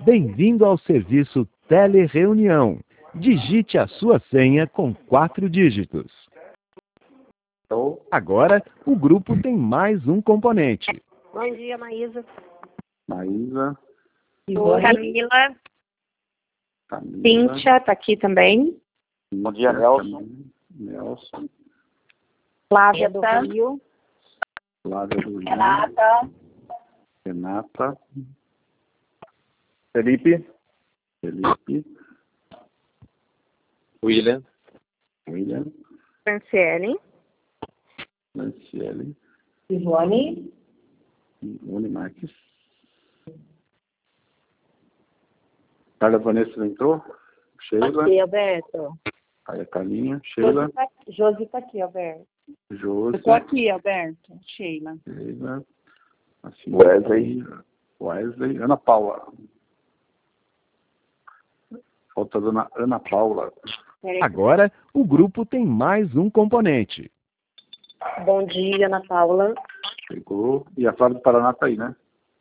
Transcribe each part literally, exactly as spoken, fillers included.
Bem-vindo ao serviço Telereunião. Digite a sua senha com quatro dígitos. Agora, o grupo tem mais um componente. Bom dia, Maísa. Maísa. Oi, Camila. Camila. Cíntia está aqui também. Bom dia, Nelson. Nelson. Flávia do Rio. Flávia do Rio. Renata. Renata. Felipe. Felipe. William. William. Franciele. Franciele. Ivone. Ivone Marques. Carla Vanessa não entrou? Sheila. Aqui, Alberto. Aí a Carlinha. Sheila. Josi está aqui, Alberto. Josi. Eu estou aqui, Alberto. Sheila. Sheila. Assim, Wesley. Wesley. Ana Paula. Falta a dona Ana Paula. Agora, o grupo tem mais um componente. Bom dia, Ana Paula. Chegou. E a Flávia do Paraná está aí, né?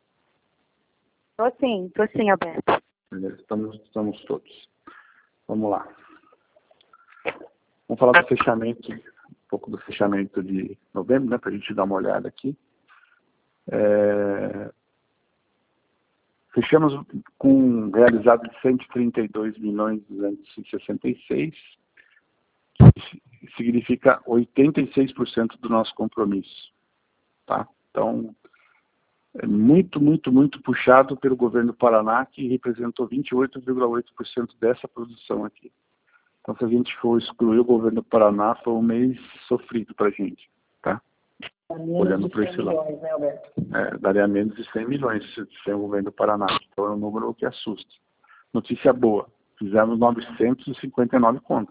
Tô sim, tô sim, Alberto. Beleza, estamos, estamos todos. Vamos lá. Vamos falar do fechamento, um pouco do fechamento de novembro, né? Para a gente dar uma olhada aqui. É... Fechamos com um realizado de cento e trinta e dois milhões duzentos e sessenta e seis, que significa oitenta e seis por cento do nosso compromisso. Tá? Então, é muito, muito, muito puxado pelo governo do Paraná, que representou vinte e oito vírgula oito por cento dessa produção aqui. Então, se a gente for excluir o governo do Paraná, foi um mês sofrido para a gente. Tá? Olhando para esse lado. Milhões, né, Alberto? É, daria menos de cem milhões sem o governo do Paraná. Então é um número que assusta. Notícia boa. Fizemos novecentos e cinquenta e nove contas.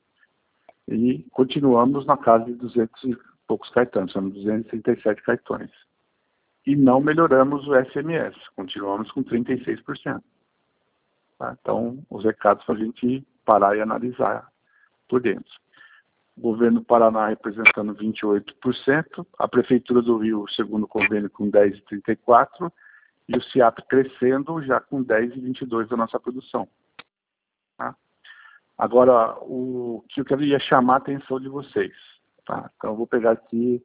E continuamos na casa de duzentos e poucos cartões. São duzentos e trinta e sete cartões. E não melhoramos o S M S. Continuamos com trinta e seis por cento. Tá? Então, os recados para a gente parar e analisar por dentro. O governo do Paraná representando vinte e oito por cento, a Prefeitura do Rio, segundo convênio, com dez vírgula trinta e quatro por cento, e o SIAP crescendo já com dez vírgula vinte e dois por cento da nossa produção. Tá? Agora, o que eu queria chamar a atenção de vocês. Tá? Então, eu vou pegar aqui,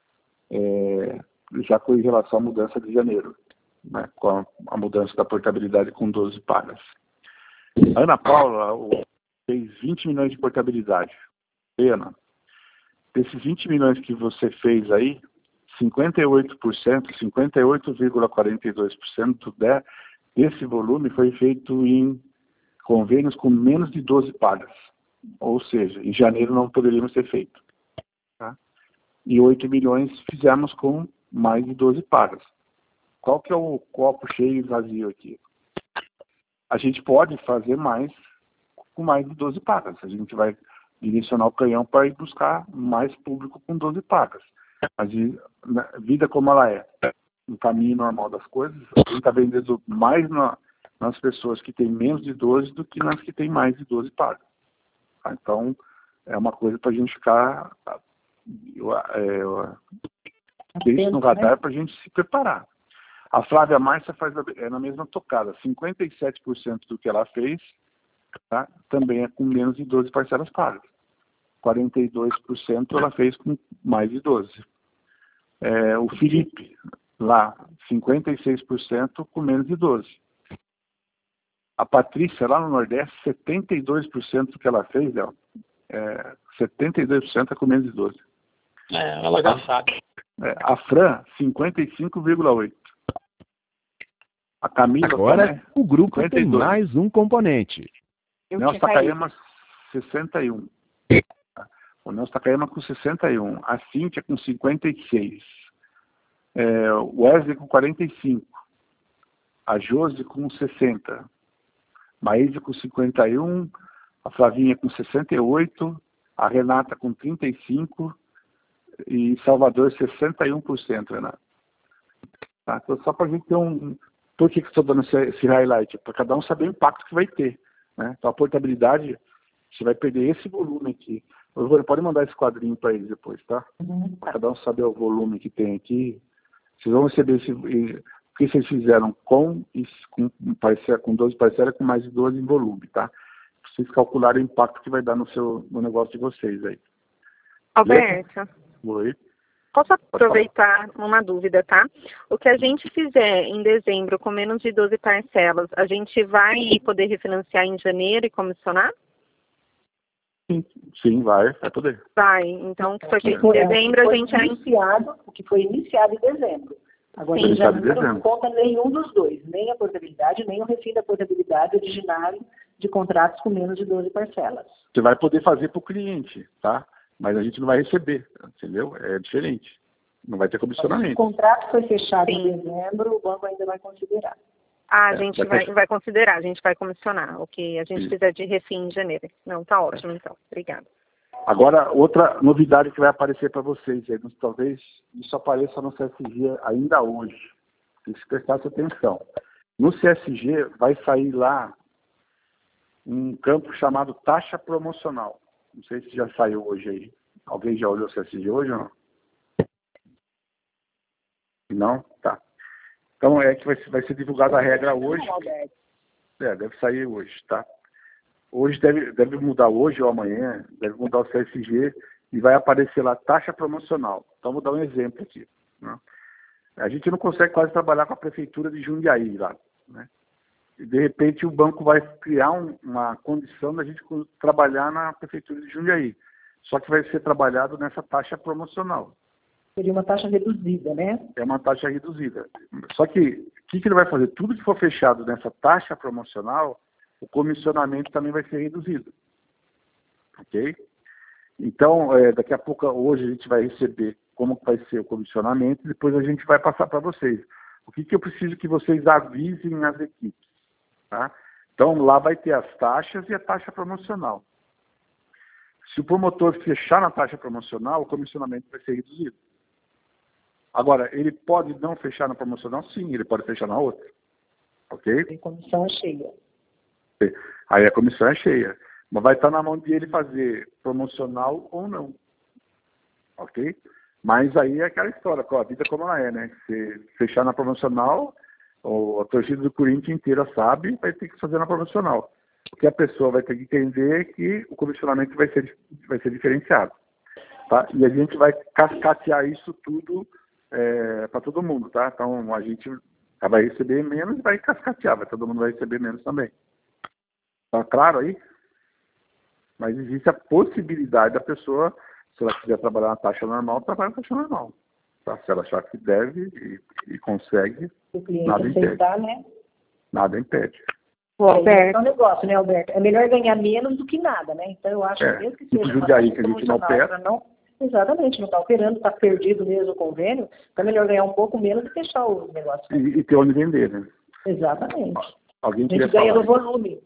é, já com relação à mudança de janeiro, né, com a, a mudança da portabilidade com doze pagas. A Ana Paula o, fez vinte milhões de portabilidade. Pena. Desses vinte milhões que você fez aí, cinquenta e oito por cento, cinquenta e oito vírgula quarenta e dois por cento de, desse volume foi feito em convênios com menos de doze pagas. Ou seja, em janeiro não poderíamos ter feito. Tá? E oito milhões fizemos com mais de doze pagas. Qual que é o copo cheio e vazio aqui? A gente pode fazer mais com mais de doze pagas. A gente vai direcionar o canhão para ir buscar mais público com doze pagas. Mas a vida como ela é, no caminho normal das coisas, a gente está vendendo mais na, nas pessoas que têm menos de doze do que nas que têm mais de doze pagas. Tá? Então, é uma coisa para a gente ficar é, isso no radar, para a gente se preparar. A Flávia Márcia faz é na mesma tocada, cinquenta e sete por cento do que ela fez, tá? Também é com menos de doze parcelas pagas. quarenta e dois por cento ela fez com mais de doze. É, o Felipe, lá, cinquenta e seis por cento com menos de doze. A Patrícia, lá no Nordeste, setenta e dois por cento do que ela fez, Léo, é, setenta e dois por cento é com menos de doze. É, ela já sabe. É, a Fran, cinquenta e cinco vírgula oito. A Camila... Agora, também, o grupo cinquenta e dois. tem mais um componente. Nelson Takayama, sessenta e um. O Nelson Takayama com sessenta e um. A Cíntia com cinquenta e seis. É, o Wesley com quarenta e cinco. A Josi com sessenta. Maísa com cinquenta e um. A Flavinha com sessenta e oito. A Renata com trinta e cinco. E Salvador sessenta e um por cento, Renata. Tá? Então, só para a gente ter um... Por que, que estou dando esse, esse highlight? Para cada um saber o impacto que vai ter. Né? Então, a portabilidade, você vai perder esse volume aqui. Pode mandar esse quadrinho para eles depois, tá? Uhum. Para cada um saber o volume que tem aqui. Vocês vão receber esse... que vocês fizeram com, com, parcela, com doze parcelas com mais de doze em volume, tá? Pra vocês calcularem o impacto que vai dar no, seu, no negócio de vocês aí. Alberto, Oi. posso aproveitar uma dúvida, tá? O que a gente fizer em dezembro com menos de doze parcelas, a gente vai poder refinanciar em janeiro e comissionar? Sim, sim, vai, vai poder. Vai, então o que foi feito Foi- em dezembro, a foi gente... iniciado, o que foi iniciado em dezembro. Agora, Sim. em Iniciado em janeiro não dezembro. conta nenhum dos dois, nem a portabilidade, nem o refim da portabilidade originário de contratos com menos de doze parcelas. Você vai poder fazer para o cliente, tá? Mas a gente não vai receber, entendeu? É diferente. Não vai ter O comissionamento. contrato foi fechado Sim. em dezembro, o banco ainda vai considerar. Ah, a É, gente vai vai, ter- vai considerar, a gente vai comissionar o que a gente Isso. fizer de refim em janeiro. Não, tá ótimo, então. Obrigada. Agora, outra novidade que vai aparecer para vocês, aí, talvez isso apareça no C S G ainda hoje. Tem que prestar atenção. No C S G vai sair lá um campo chamado taxa promocional. Não sei se já saiu hoje aí. Alguém já olhou o C S G hoje ou não? Não? Tá. Então é que vai ser, vai ser divulgada a regra hoje. É, deve sair hoje, tá? Hoje deve, deve mudar hoje ou amanhã, deve mudar o C S G e vai aparecer lá taxa promocional. Então vou dar um exemplo aqui, né? A gente não consegue quase trabalhar com a prefeitura de Jundiaí lá, né? E de repente o banco vai criar um, uma condição da gente trabalhar na prefeitura de Jundiaí. Só que vai ser trabalhado nessa taxa promocional. Seria uma taxa reduzida, né? É uma taxa reduzida. Só que o que, que ele vai fazer? Tudo que for fechado nessa taxa promocional, o comissionamento também vai ser reduzido. Ok? Então, é, daqui a pouco, hoje a gente vai receber como vai ser o comissionamento e depois a gente vai passar para vocês. O que, que eu preciso que vocês avisem as equipes? Tá? Então, lá vai ter as taxas e a taxa promocional. Se o promotor fechar na taxa promocional, o comissionamento vai ser reduzido. Agora, ele pode não fechar na promocional? Sim, ele pode fechar na outra. Ok? A comissão é cheia. Aí a comissão é cheia. Mas vai estar na mão de ele fazer promocional ou não. Ok? Mas aí é aquela história, com a vida como ela é, né? Se fechar na promocional, a torcida do Corinthians inteira sabe, vai ter que fazer na promocional. Porque a pessoa vai ter que entender que o comissionamento vai ser, vai ser diferenciado. Tá? E a gente vai cascatear isso tudo é, para todo mundo, tá? Então a gente vai receber menos e vai cascatear, vai, todo mundo vai receber menos também. Tá claro aí? Mas existe a possibilidade da pessoa, se ela quiser trabalhar na taxa normal, trabalhar na taxa normal. Tá? Se ela achar que deve e, e consegue, Se o cliente nada impede. aceitar, né? Nada impede. O É Alberto, um negócio, né, Alberto? É melhor ganhar menos do que nada, né? Então eu acho É, que mesmo que tipo seja uma Jundiaí, taxa que a gente não promocional opera. pra não, exatamente, não está operando, está perdido mesmo o convênio, então é melhor ganhar um pouco menos e fechar o negócio. E, e ter onde vender, né? Exatamente. Alguém A queria gente ganha falar? no volume.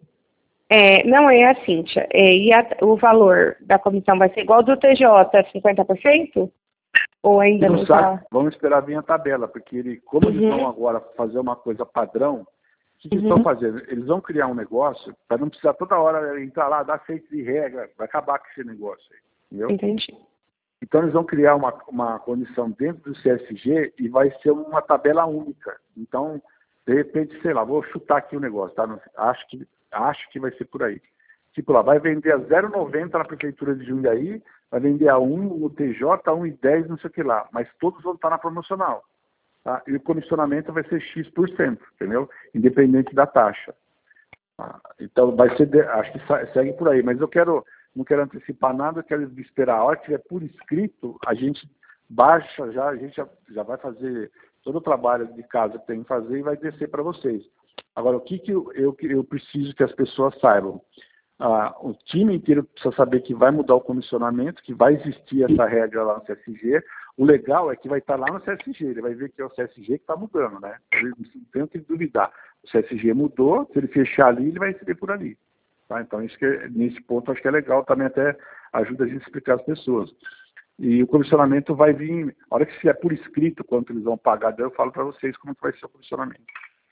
É, não, é a Cíntia. É, e a- o valor da comissão vai ser igual ao do T J, cinquenta por cento? Ou ainda Não não sabe, está? vamos esperar vir a tabela, porque ele, como eles Uhum. vão agora fazer uma coisa padrão, o que, que eles Uhum. estão fazendo? Eles vão criar um negócio para não precisar toda hora entrar lá, dar feito de regra, vai acabar com esse negócio aí, entendeu? Entendi. Então eles vão criar uma, uma condição dentro do C S G e vai ser uma tabela única. Então, de repente, sei lá, vou chutar aqui o negócio, tá? Não- Acho que, acho que vai ser por aí. Tipo lá, vai vender a zero vírgula noventa na prefeitura de Jundiaí, vai vender a um no T J, a um e dez, não sei o que lá. Mas todos vão estar na promocional. Tá? E o comissionamento vai ser X por cento, entendeu? Independente da taxa. Tá? Então vai ser, de, acho que sa- segue por aí. Mas eu quero, não quero antecipar nada, eu quero esperar. A hora que tiver por escrito, a gente baixa já, a gente já, já vai fazer todo o trabalho de casa que tem que fazer e vai descer para vocês. Agora, o que, que eu, eu, eu preciso que as pessoas saibam? Ah, o time inteiro precisa saber que vai mudar o comissionamento, que vai existir essa regra lá no C S G. O legal é que vai estar lá no C S G, ele vai ver que é o C S G que está mudando, né? Ele não tem o que duvidar. O C S G mudou, se ele fechar ali, ele vai receber por ali. Tá? Então, isso que é, nesse ponto, acho que é legal, também até ajuda a gente a explicar às pessoas. E o comissionamento vai vir, a hora que se é por escrito quanto eles vão pagar, daí eu falo para vocês como que vai ser o comissionamento.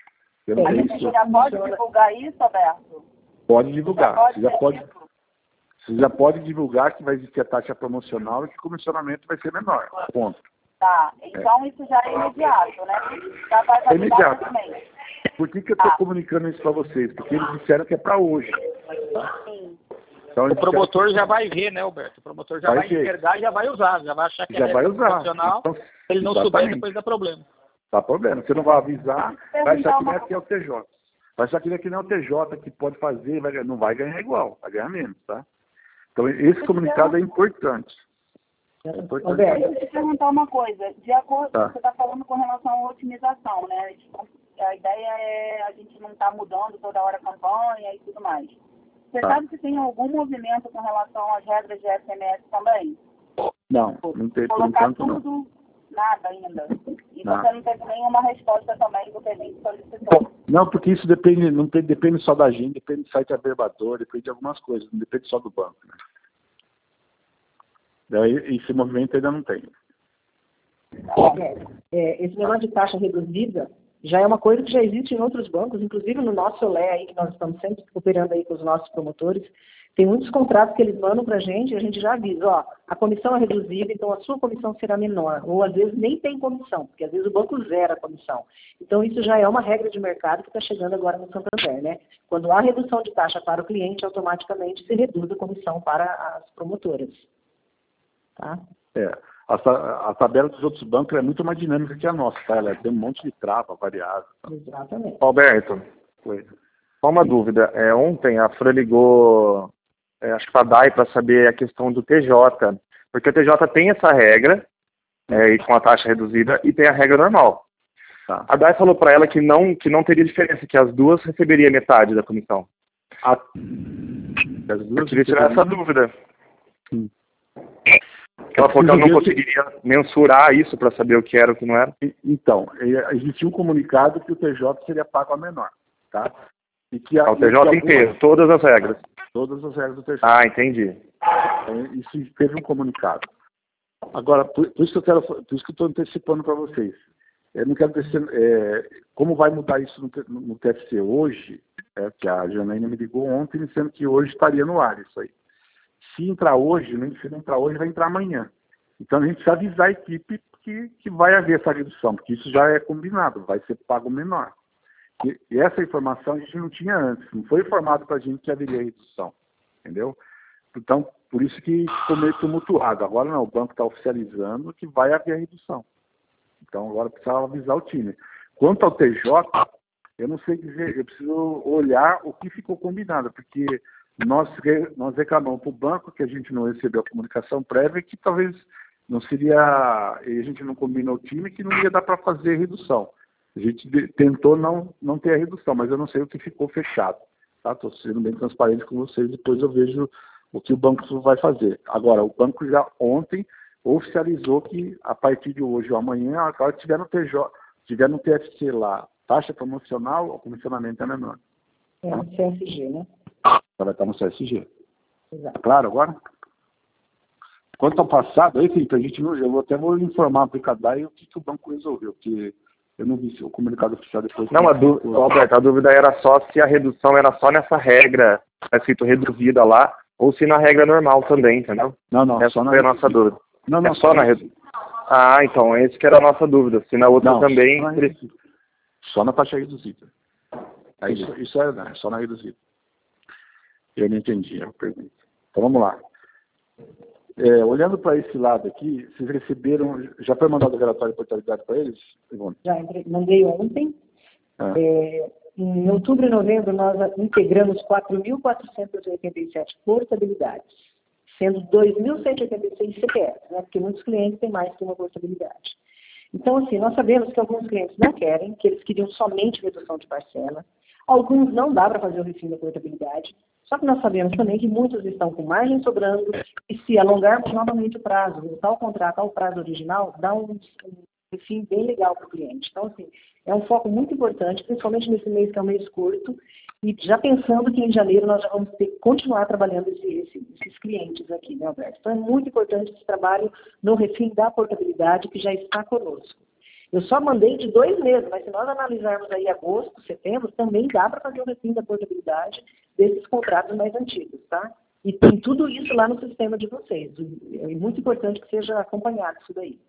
Eu não A sei gente se- Já pode divulgar isso, Alberto? Pode divulgar. Já pode Você já ser pode, dito? você já pode divulgar que vai existir a taxa promocional e que o comissionamento vai ser menor. Ponto. Tá, então isso já é imediato, né? Já vai É imediato. também. Por que, que eu estou Tá. comunicando isso para vocês? Porque eles disseram que é para hoje. Tá? Sim. Então, O eles promotor disseram já vai ver, né, Alberto? O promotor já Vai vai ver. enxergar e já vai usar, já vai achar que que já é vai usar. funcional. Então, Se ele não souber, exatamente. depois dá problema. Tá problema. Você não vai avisar, vai achar que uma nem aqui é o T J. Vai achar que nem aqui não é o T J que pode fazer, vai, não vai ganhar igual, vai ganhar menos, tá? Então, esse comunicado é importante. É importante. Alberto, deixa eu te perguntar uma coisa. De acordo, Tá. você está falando com relação à otimização, né? A ideia é a gente não estar mudando toda hora a campanha e tudo mais. Você Tá. sabe se tem algum movimento com relação às regras de S M S também? Não, não tem por Colocar enquanto não. tudo, nada ainda. E Não. você não teve nenhuma resposta também do que a gente solicitou. Não, porque isso depende, não tem, depende só da gente, depende do site averbador, depende de algumas coisas, não depende só do banco. Né? Daí, esse movimento ainda não tem. É, esse negócio de taxa reduzida já é uma coisa que já existe em outros bancos, inclusive no nosso Olé aí, que nós estamos sempre operando aí com os nossos promotores. Tem muitos contratos que eles mandam para a gente e a gente já avisa, ó, a comissão é reduzida, então a sua comissão será menor. Ou às vezes nem tem comissão, porque às vezes o banco zera a comissão. Então isso já é uma regra de mercado que está chegando agora no Santander, né? Quando há redução de taxa para o cliente, automaticamente se reduz a comissão para as promotoras. Tá? É, a, a tabela dos outros bancos é muito mais dinâmica que a nossa, tá? Ela tem um monte de trava, variável. Tá? Exatamente. Alberto, Foi. só uma dúvida. É, ontem a Fran ligou, é, acho que para a D A I, para saber a questão do T J, porque o T J tem essa regra, é, e com a taxa reduzida, e tem a regra normal. Tá. A D A I falou para ela que não, que não teria diferença, que as duas receberiam metade da comissão. A, as Eu duas queria tirar essa dúvida. Hum. Ela falou que ela não Preciso ver conseguiria mensurar isso para saber o que era e o que não era. Então, existia um comunicado que o T J seria pago a menor, tá? E que a, Ah, o T J e que algumas- inteiro, todas as regras. Todas as regras do T J. Ah, entendi. Então, isso teve um comunicado. Agora, por, por isso que eu quero, por isso que eu estou antecipando para vocês. Eu não quero descer, é, como vai mudar isso no, no, no T F C hoje, é, que a Janaína me ligou ontem, me dizendo que hoje estaria no ar isso aí. Se entrar hoje, nem se não entrar hoje, vai entrar amanhã. Então a gente precisa avisar a equipe que, que vai haver essa redução, porque isso já é combinado, vai ser pago menor. E, e essa informação a gente não tinha antes, não foi informado para a gente que haveria redução, entendeu? Então, por isso que ficou meio tumultuado. Agora não, o banco está oficializando que vai haver a redução. Então agora precisa avisar o time. Quanto ao T J, eu não sei dizer, eu preciso olhar o que ficou combinado, porque nós, nós reclamamos para o banco que a gente não recebeu a comunicação prévia, que talvez não seria, e a gente não combinou o time, que não ia dar para fazer redução. A gente de, tentou não, não ter a redução, mas eu não sei o que ficou fechado. Estou tá? sendo bem transparente com vocês, depois eu vejo o que o banco vai fazer. Agora, o banco já ontem oficializou que a partir de hoje ou amanhã, agora tiver no T J, tiver no T F C lá, taxa promocional, o comissionamento é menor. É no C S G, né? Vai estar no C S G. Exato. Claro agora? Quanto ao passado, aí, Felipe, a gente não, eu até vou informar para o Cadai o que, que o banco resolveu, porque eu não vi o comunicado oficial depois. Não, a dú- Alberto, a dúvida era só se a redução era só nessa regra, tá escrito reduzida lá, ou se na regra normal também, entendeu? Não, não, Essa só na foi a nossa dúvida. Não, não, É só na redução. Ah, então, esse que era a nossa dúvida. Se na outra não, também... Só na, reduzida. Só na taxa reduzida. É isso, isso é, né, só na reduzida. Eu não entendi a pergunta. Então vamos lá. É, olhando para esse lado aqui, vocês receberam, já foi mandado o relatório de portabilidade para eles, Ivone? Já entre- mandei ontem. Ah. É, em outubro e novembro, nós integramos quatro mil quatrocentas e oitenta e sete portabilidades, sendo dois mil cento e oitenta e seis C P F, né, porque muitos clientes têm mais que uma portabilidade. Então, assim, nós sabemos que alguns clientes não querem, que eles queriam somente redução de parcela. Alguns não dá para fazer o refim da portabilidade. Só que nós sabemos também que muitos estão com margem sobrando e se alongarmos novamente o prazo, voltar ao contrato ao prazo original, dá um, um refim bem legal para o cliente. Então, assim, é um foco muito importante, principalmente nesse mês que é um mês curto, e já pensando que em janeiro nós já vamos ter que continuar trabalhando esse, esse, esses clientes aqui, né, Alberto? Então, é muito importante esse trabalho no refim da portabilidade que já está conosco. Eu só mandei de dois meses, mas se nós analisarmos aí agosto, setembro, também dá para fazer o refim da portabilidade desses contratos mais antigos, tá? E tem tudo isso lá no sistema de vocês. É muito importante que seja acompanhado isso daí.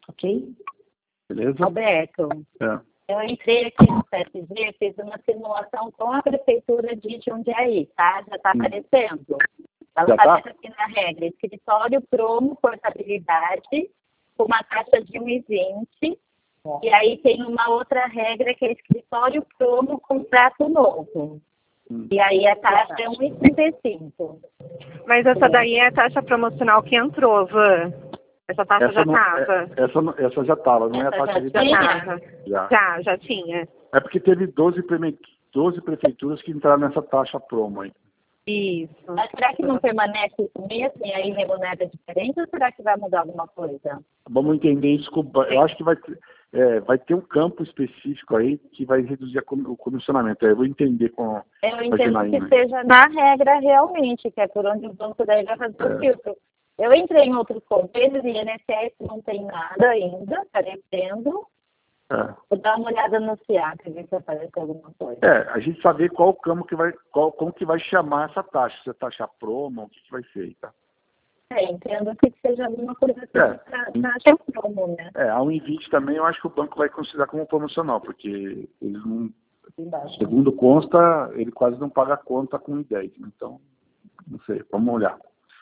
Ok? Beleza? Alberto, É. eu entrei aqui no P S G, fiz uma simulação com a Prefeitura de Jundiaí, tá? Já está Hum. aparecendo. Ela Já está tá? vendo aqui na regra, escritório, promo, portabilidade, com uma taxa de um e vinte. E aí tem uma outra regra que é escritório, promo, contrato novo. Hum. E aí a taxa é um e trinta e cinco. Mas essa daí é a taxa promocional que entrou, Van. Essa taxa Essa, já não, estava. é, essa, não- essa já estava, não é a Essa taxa já de Já tinha? estava. Já. Já, já tinha. É porque teve doze, preme- doze prefeituras que entraram nessa taxa promo aí. Isso. Mas será que não permanece isso mesmo e aí remunera diferente ou será que vai mudar alguma coisa? Vamos entender isso. com- Eu acho que vai, ter- é, vai ter um campo específico aí que vai reduzir a com- o comissionamento. Eu vou entender com Eu a entendo que Janaína. seja na regra realmente, que é por onde o banco daí vai fazer o filtro. Eu entrei em outros convênios e I N S S não tem nada ainda, aparecendo. É. Vou dar uma olhada no C I A, para ver se aparece alguma coisa. É, a gente saber qual o campo que vai, qual, como que vai chamar essa taxa. Se é taxa promo, o que, que vai ser aí, tá? É, entendo que seja alguma coisa assim É. pra, pra achar promo, né? É, a um e vinte também eu acho que o banco vai considerar como promocional, porque ele não, Embaixo. segundo consta, ele quase não paga conta com um e dez. Então, não sei, vamos olhar.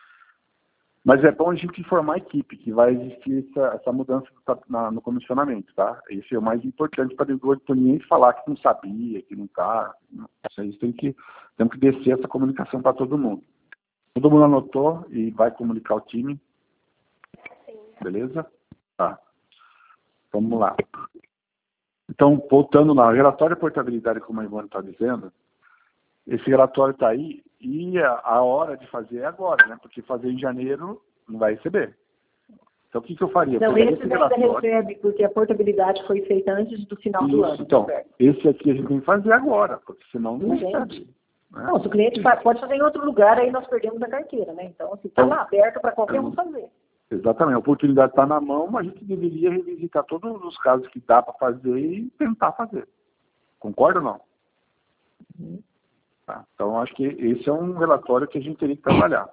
Mas é bom a gente informar a equipe que vai existir essa, essa mudança na, no comissionamento, tá? Esse é o mais importante para ninguém falar que não sabia, que não está. Isso aí tem que, temos que descer essa comunicação para todo mundo. Todo mundo anotou e vai comunicar o time? Sim. Beleza? Tá. Vamos lá. Então, voltando lá, relatório de portabilidade, como a Ivone está dizendo, esse relatório está aí e a, a hora de fazer é agora, né? Porque fazer em janeiro não vai receber. Então, o que, que eu faria? Não, Pegaria esse ainda recebe, porque a portabilidade foi feita antes do final do Isso, ano. então, Certo? esse aqui a gente tem que fazer agora, porque senão não Gente. recebe. Né? Não, se o cliente fa- pode fazer em outro lugar, aí nós perdemos a carteira, né? Então, se está lá aberto para qualquer um fazer. Exatamente, a oportunidade está na mão, mas a gente deveria revisitar todos os casos que dá para fazer e tentar fazer. Concorda ou não? Uhum. Tá, então, acho que esse é um relatório que a gente teria que trabalhar.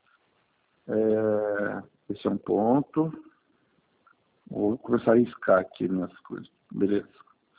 É, esse é um ponto. Vou começar a riscar aqui minhas coisas. Beleza.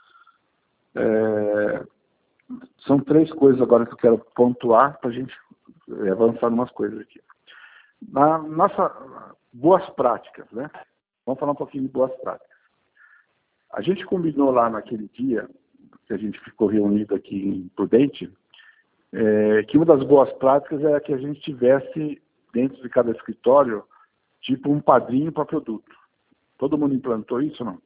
É, são três coisas agora que eu quero pontuar para a gente avançar em umas coisas aqui. Na nossa boas práticas, né? Vamos falar um pouquinho de boas práticas. A gente combinou lá naquele dia que a gente ficou reunido aqui em Prudente, é, que uma das boas práticas era que a gente tivesse dentro de cada escritório tipo um padrinho para produto. Todo mundo implantou isso ou não?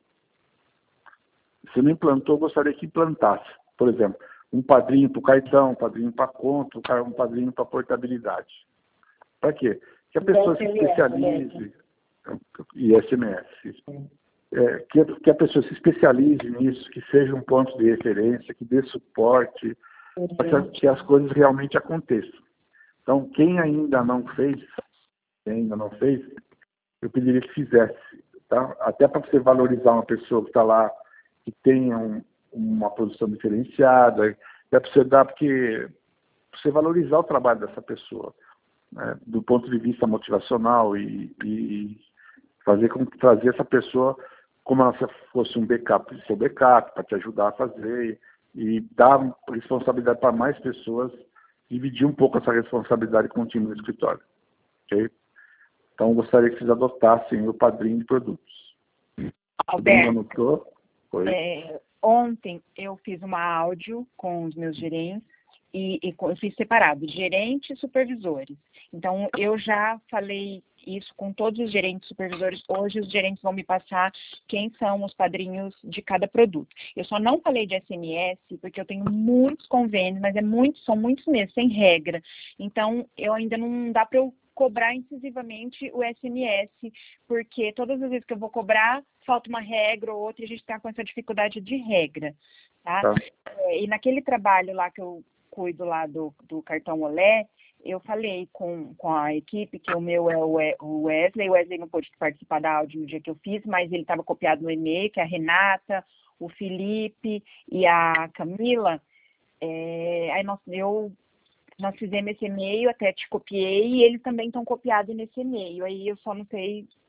Se não implantou, eu gostaria que implantasse. Por exemplo, um padrinho para o cartão, um padrinho para conta, um padrinho para portabilidade. Para quê? Que a pessoa se especialize, e S M S, é, que, que a pessoa se especialize nisso, que seja um ponto de referência, que dê suporte, para que as coisas realmente aconteçam. Então, quem ainda não fez, quem ainda não fez, eu pediria que fizesse, tá? Até para você valorizar uma pessoa que está lá, que tenha um, uma produção diferenciada, é para você dar, porque você valorizar o trabalho dessa pessoa, né, do ponto de vista motivacional e, e fazer com que trazer essa pessoa como ela fosse um backup, seu backup, para te ajudar a fazer e, e dar responsabilidade para mais pessoas, dividir um pouco essa responsabilidade com o time do escritório. Ok? Então, eu gostaria que vocês adotassem o padrinho de produtos. Alberto, anotou? Foi. É, ontem eu fiz uma áudio com os meus gerentes e, e eu fiz separado, gerentes e supervisores. Então, eu já falei isso com todos os gerentes e supervisores. Hoje, os gerentes vão me passar quem são os padrinhos de cada produto. Eu só não falei de S M S, porque eu tenho muitos convênios, mas é muito, são muitos mesmo, sem regra. Então, eu ainda não dá para eu cobrar incisivamente o S M S, porque todas as vezes que eu vou cobrar, falta uma regra ou outra e a gente está com essa dificuldade de regra, tá? Tá. E naquele trabalho lá que eu cuido lá do, do cartão Olé, eu falei com, com a equipe que o meu é o Wesley, o Wesley não pôde participar da áudio no dia que eu fiz, mas ele estava copiado no e-mail, que é a Renata, o Felipe e a Camila. É, aí nós, eu... Nós fizemos esse e-mail, até te copiei, e eles também estão copiados nesse e-mail. Aí eu só não sei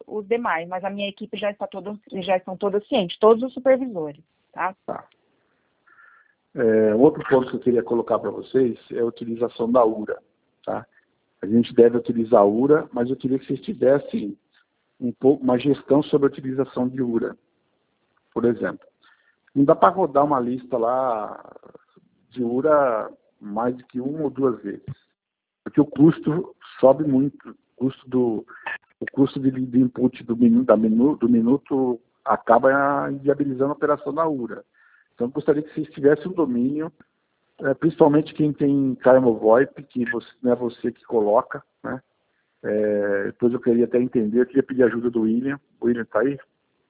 os demais, mas a minha equipe já está toda, já estão todas cientes, todos os supervisores, tá? Tá. É, outro ponto que eu queria colocar para vocês é a utilização da U R A, tá? A gente deve utilizar a U R A, mas eu queria que vocês tivessem um pouco uma gestão sobre a utilização de U R A. Por exemplo, não dá para rodar uma lista lá de U R A mais do que uma ou duas vezes, porque o custo sobe muito, o custo do o custo de, de input do minuto, da minu, do minuto acaba inviabilizando a operação da U R A. Então, eu gostaria que vocês tivessem um domínio, é, principalmente quem tem Carmo VoIP, que você, não é você que coloca, né? É, depois eu queria até entender, eu queria pedir ajuda do William. O William está aí?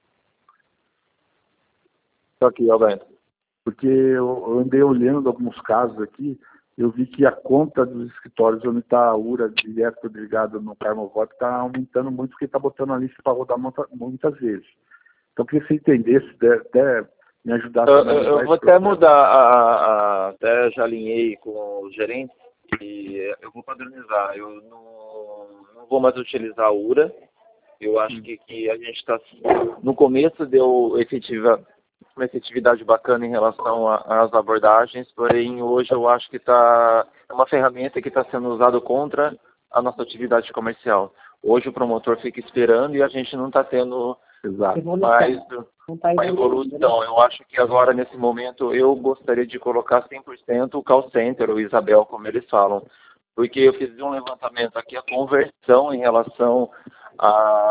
Estou aqui, Alberto. Porque eu, eu andei olhando alguns casos aqui, eu vi que a conta dos escritórios onde está a U R A direto ligada no Carmo VoIP está aumentando muito, porque está botando a lista para rodar muita, muitas vezes. Então, eu queria que você entendesse, até me ajudasse eu, a analisar eu vou esse até processo. mudar, a, a, até já alinhei com os gerentes, e eu vou padronizar. Eu não, não vou mais utilizar a U R A. Eu acho que, que a gente está... No começo deu efetiva, uma efetividade bacana em relação às abordagens, porém hoje eu acho que tá, é uma ferramenta que está sendo usada contra a nossa atividade comercial. Hoje o promotor fica esperando e a gente não está tendo Exato. mais Não tá uma evolução. Eu acho que agora, nesse momento, eu gostaria de colocar cem por cento o call center, o Isabel, como eles falam. Porque eu fiz um levantamento aqui, a conversão em relação a...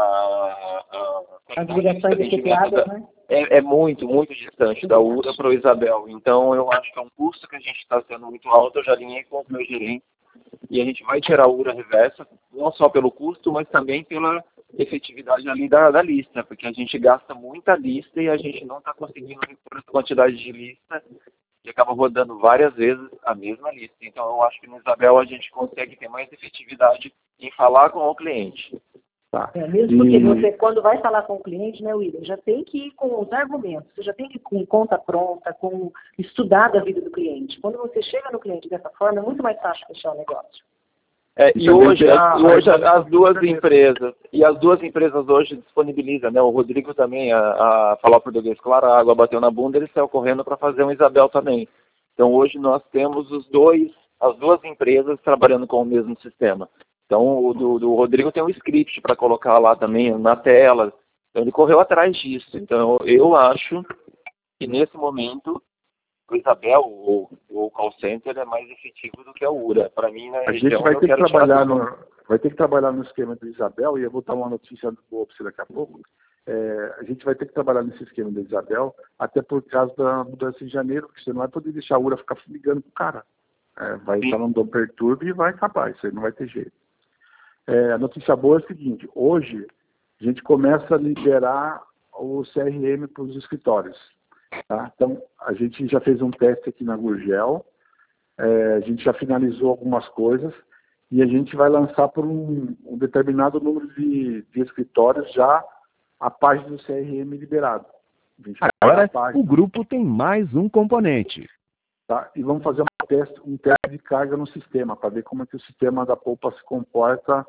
a As ligações efetuadas, né? É, é muito, muito distante da U R A para o Isabel. Então, eu acho que é um custo que a gente está sendo muito alto. Eu já alinhei com os meus gerentes. E a gente vai tirar a U R A reversa, não só pelo custo, mas também pela efetividade ali da, da lista, porque a gente gasta muita lista e a gente não está conseguindo repor essa quantidade de lista e acaba rodando várias vezes a mesma lista. Então, eu acho que no Isabel a gente consegue ter mais efetividade em falar com o cliente. Tá. É, mesmo porque e... você, quando vai falar com o cliente, né, William, já tem que ir com os argumentos, você já tem que ir com conta pronta, com estudar a vida do cliente. Quando você chega no cliente dessa forma, é muito mais fácil fechar o negócio. É, e hoje, a, hoje as duas empresas, e as duas empresas hoje disponibilizam, né? O Rodrigo também, a, a falar português claro, a água bateu na bunda, ele saiu correndo para fazer um Isabel também. Então hoje nós temos os dois, as duas empresas trabalhando com o mesmo sistema. Então o do, do Rodrigo tem um script para colocar lá também na tela, então ele correu atrás disso. Então eu acho que nesse momento o Isabel, o, o call center, é mais efetivo do que a U R A. Para mim, na a região, gente vai eu ter que quero trabalhar no, vai ter que trabalhar no esquema do Isabel, e eu vou dar uma notícia boa para você daqui a pouco. É, a gente vai ter que trabalhar nesse esquema da Isabel, até por causa da mudança em janeiro, porque você não vai poder deixar a U R A ficar ligando pro cara. É, vai estar no Dom Perturbe e vai acabar, isso aí não vai ter jeito. É, a notícia boa é a seguinte: hoje a gente começa a liberar o C R M para os escritórios. Tá? Então, a gente já fez um teste aqui na Gurgel, é, a gente já finalizou algumas coisas e a gente vai lançar por um, um determinado número de, de escritórios já a página do C R M liberado. Agora, o grupo tem mais um componente. Tá? E vamos fazer um teste, um teste de carga no sistema, para ver como é que o sistema da Poupa se comporta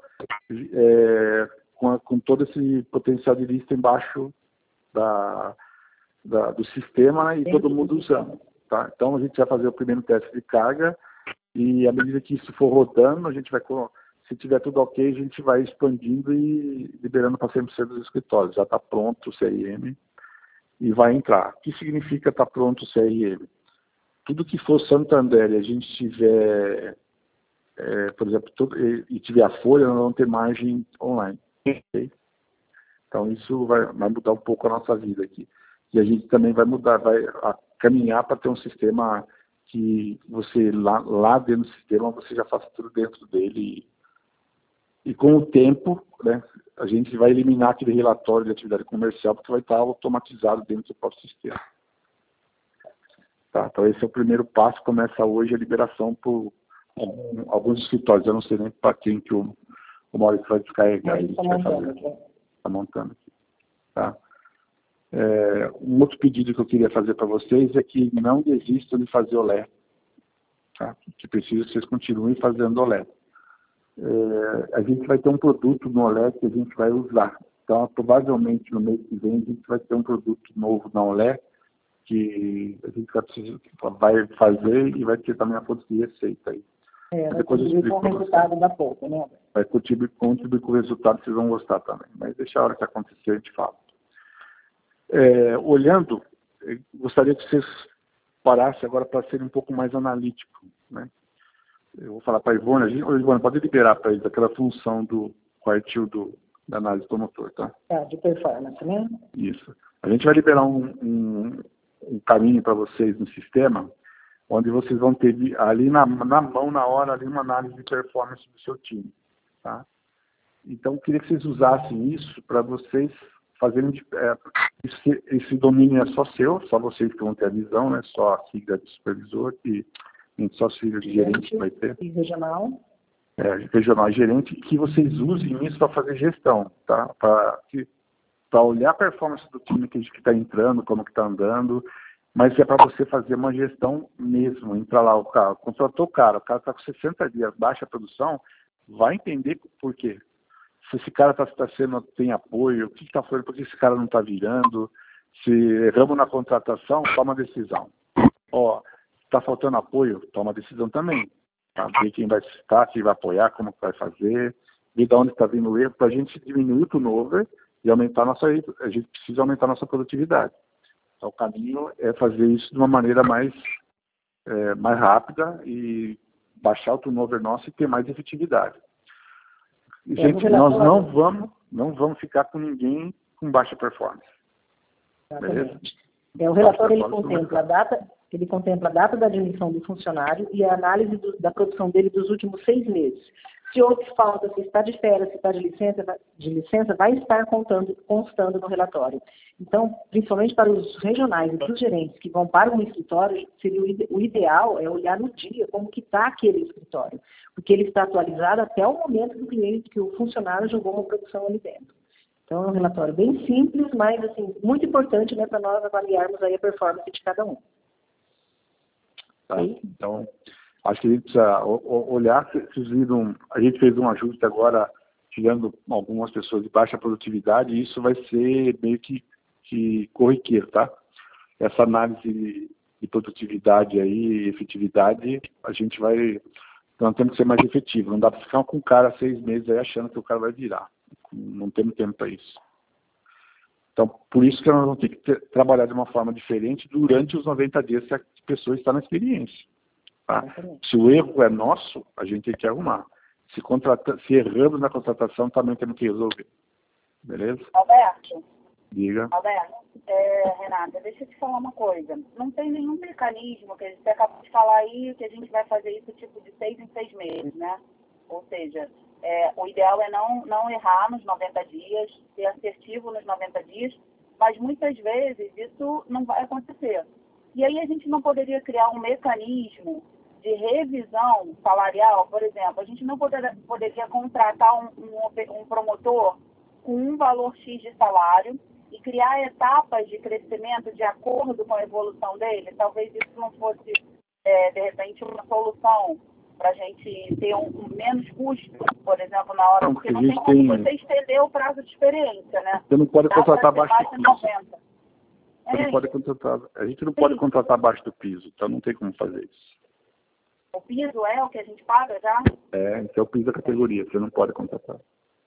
é, com, com todo esse potencial de lista embaixo da... Da, do sistema e todo mundo usando. Tá? Então a gente vai fazer o primeiro teste de carga e à medida que isso for rodando, a gente vai, se tiver tudo ok, a gente vai expandindo e liberando para cem por cento dos escritórios. Já está pronto o C R M e vai entrar. O que significa estar tá pronto o C R M? Tudo que for Santander e a gente tiver, é, por exemplo, tudo, e, e tiver a folha, nós vamos ter margem online. Okay? Então isso vai, vai mudar um pouco a nossa vida aqui. E a gente também vai mudar, vai a, caminhar para ter um sistema que você, lá, lá dentro do sistema, você já faça tudo dentro dele. E, e com o tempo, né, a gente vai eliminar aquele relatório de atividade comercial, porque vai estar automatizado dentro do próprio sistema. Tá? Então esse é o primeiro passo, começa hoje a liberação por um, alguns escritórios. Eu não sei nem para quem que o, o Maurício vai descarregar. Ele vai fazer. Está montando aqui. Tá? É, um outro pedido que eu queria fazer para vocês é que não desistam de fazer olé. Tá? Que preciso que vocês continuem fazendo olé. É, a gente vai ter um produto no olé que a gente vai usar. Então, provavelmente, no mês que vem, a gente vai ter um produto novo na Olé, que a gente vai fazer e vai ter também a fonte de receita aí. É, vai contribuir com o resultado da polpa, né? Vai contribuir, contribuir com o resultado, vocês vão gostar também. Mas deixa a hora que acontecer, a gente fala. É, olhando, gostaria que vocês parassem agora para serem um pouco mais analíticos, né? Eu vou falar para a Ivone, a gente, Ivone, pode liberar para eles aquela função do quartil do, da análise do motor, tá? Tá, de performance, né? Isso. A gente vai liberar um, um, um caminho para vocês no sistema, onde vocês vão ter ali na, na mão, na hora, ali uma análise de performance do seu time, tá? Então, eu queria que vocês usassem isso para vocês fazerem... É, esse, esse domínio é só seu, só vocês que vão ter a visão, né? Só a sigla de supervisor e só a sigla de gerente que vai ter. E regional. É, regional e gerente, que vocês usem isso para fazer gestão, tá? Para olhar a performance do time que está entrando, como que está andando, mas é para você fazer uma gestão mesmo, entrar lá, o cara, contratou o cara, o cara está com sessenta dias, baixa produção, vai entender por quê. Se esse cara está tá sendo, tem apoio, o que está fazendo, por que esse cara não está virando, se erramos na contratação, toma decisão. Ó, está faltando apoio, toma decisão também. Tá? Ver quem vai citar, quem vai apoiar, como que vai fazer, ver de onde está vindo o erro, para a gente diminuir o turnover e aumentar a nossa, a gente precisa aumentar a nossa produtividade. Então, o caminho é fazer isso de uma maneira mais, é, mais rápida e baixar o turnover nosso e ter mais efetividade. E, gente, nós não vamos, não vamos ficar com ninguém com baixa performance. Beleza? É, o relatório ele contempla a data, ele contempla a data da admissão do funcionário e a análise do, da produção dele dos últimos seis meses. Se houve falta, se está de férias, se está de licença, de licença, vai estar contando, constando no relatório. Então, principalmente para os regionais e para os gerentes que vão para um escritório, seria o, ide o ideal é olhar no dia como que está aquele escritório, porque ele está atualizado até o momento que o cliente, que o funcionário jogou uma produção ali dentro. Então, é um relatório bem simples, mas assim, muito importante, né, para nós avaliarmos aí a performance de cada um. Tá? Então, acho que a gente precisa olhar, vocês viram, a gente fez um ajuste agora, tirando algumas pessoas de baixa produtividade, e isso vai ser meio que, que corriqueiro, tá? Essa análise de produtividade aí, efetividade, a gente vai, então temos que ser mais efetivo, não dá para ficar com o cara seis meses aí achando que o cara vai virar, não temos tempo para isso. Então, por isso que nós vamos ter que ter, trabalhar de uma forma diferente durante os noventa dias que a pessoa está na experiência. Tá? Se o erro é nosso, a gente tem que arrumar. Se, contrata, se erramos na contratação, também temos que resolver. Beleza? Alberto. Diga. Alberto, é, Renata, deixa eu te falar uma coisa. Não tem nenhum mecanismo, que você acabou de falar aí, que a gente vai fazer isso tipo de seis em seis meses, né? Ou seja, é, o ideal é não, não errar nos noventa dias, ser assertivo nos noventa dias, mas muitas vezes isso não vai acontecer. E aí a gente não poderia criar um mecanismo de revisão salarial, por exemplo, a gente não poderia, poderia contratar um, um, um promotor com um valor X de salário e criar etapas de crescimento de acordo com a evolução dele. Talvez isso não fosse, é, de repente, uma solução para a gente ter um, um menos custo, por exemplo, na hora, não, porque não tem como tem... você estender o prazo de experiência, né? Você não pode contratar abaixo do piso. noventa. Você É, não pode contratar, a gente não sim. pode contratar abaixo do piso, então não tem como fazer isso. O piso é o que a gente paga já? É, então é o piso da categoria, você não pode contratar.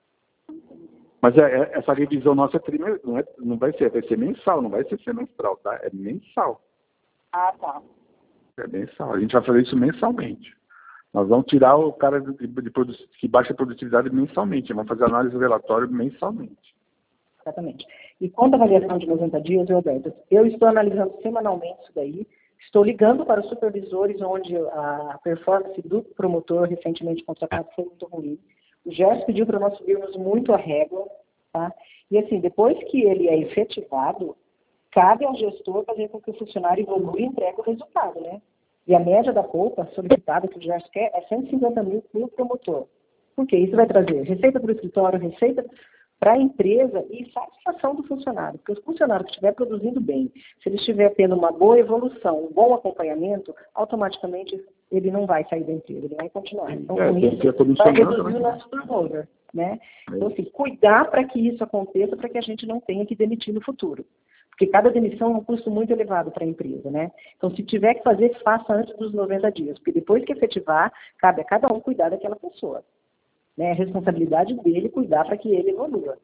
Mas é, é, essa revisão nossa é trimestral, não, é, não vai ser, vai ser mensal, não vai ser semestral, tá? É mensal. Ah, tá. É mensal. A gente vai fazer isso mensalmente. Nós vamos tirar o cara de, de, de que baixa a produtividade mensalmente, vamos fazer análise do relatório mensalmente. Exatamente. E quanto à avaliação de noventa dias, Roberto, eu estou analisando semanalmente isso daí, estou ligando para os supervisores onde a performance do promotor recentemente contratado foi muito ruim. O Gerson pediu para nós subirmos muito a régua, tá? E assim, depois que ele é efetivado, cabe ao gestor fazer com que o funcionário evolua e entregue o resultado, né? E a média da polpa solicitada que o Gerson quer é cento e cinquenta mil pelo promotor. Por quê? Isso vai trazer receita para o escritório, receita para a empresa e satisfação do funcionário. Porque o funcionário que estiver produzindo bem, se ele estiver tendo uma boa evolução, um bom acompanhamento, automaticamente ele não vai sair da empresa, ele vai continuar. Então, é, com isso, vai reduzir o nosso turnover. Né? Então, assim, cuidar para que isso aconteça, para que a gente não tenha que demitir no futuro. Porque cada demissão é um custo muito elevado para a empresa, né? Então, se tiver que fazer, faça antes dos noventa dias. Porque depois que efetivar, cabe a cada um cuidar daquela pessoa. Né? É responsabilidade dele cuidar para que ele evolua.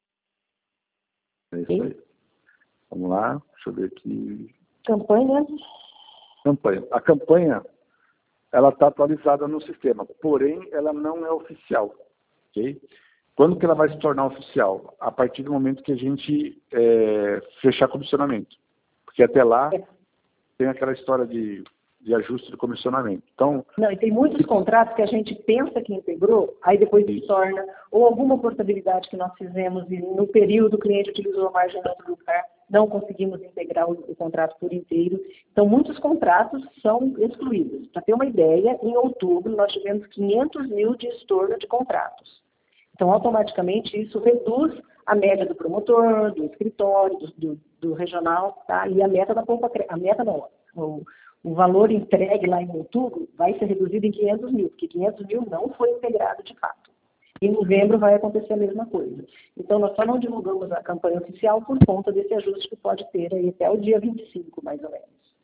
É isso aí. Vamos lá, deixa eu ver aqui. Campanha. Campanha. A campanha, ela está atualizada no sistema, porém, ela não é oficial. Okay? Quando que ela vai se tornar oficial? A partir do momento que a gente é, fechar comissionamento. Porque até lá tem aquela história de, de ajuste do comissionamento. Então, não, e tem muitos contratos que a gente pensa que integrou, aí depois se torna, ou alguma portabilidade que nós fizemos e no período o cliente utilizou a margem em outro lugar, não conseguimos integrar o, o contrato por inteiro. Então, muitos contratos são excluídos. Para ter uma ideia, em outubro nós tivemos quinhentos mil de estorno de contratos. Então, automaticamente, isso reduz a média do promotor, do escritório, do, do, do regional, tá? E a meta da poupa, a meta não, o, o valor entregue lá em outubro vai ser reduzido em quinhentos mil, porque quinhentos mil não foi integrado de fato. Em novembro vai acontecer a mesma coisa. Então, nós só não divulgamos a campanha oficial por conta desse ajuste que pode ter aí até o dia vinte e cinco, mais ou menos.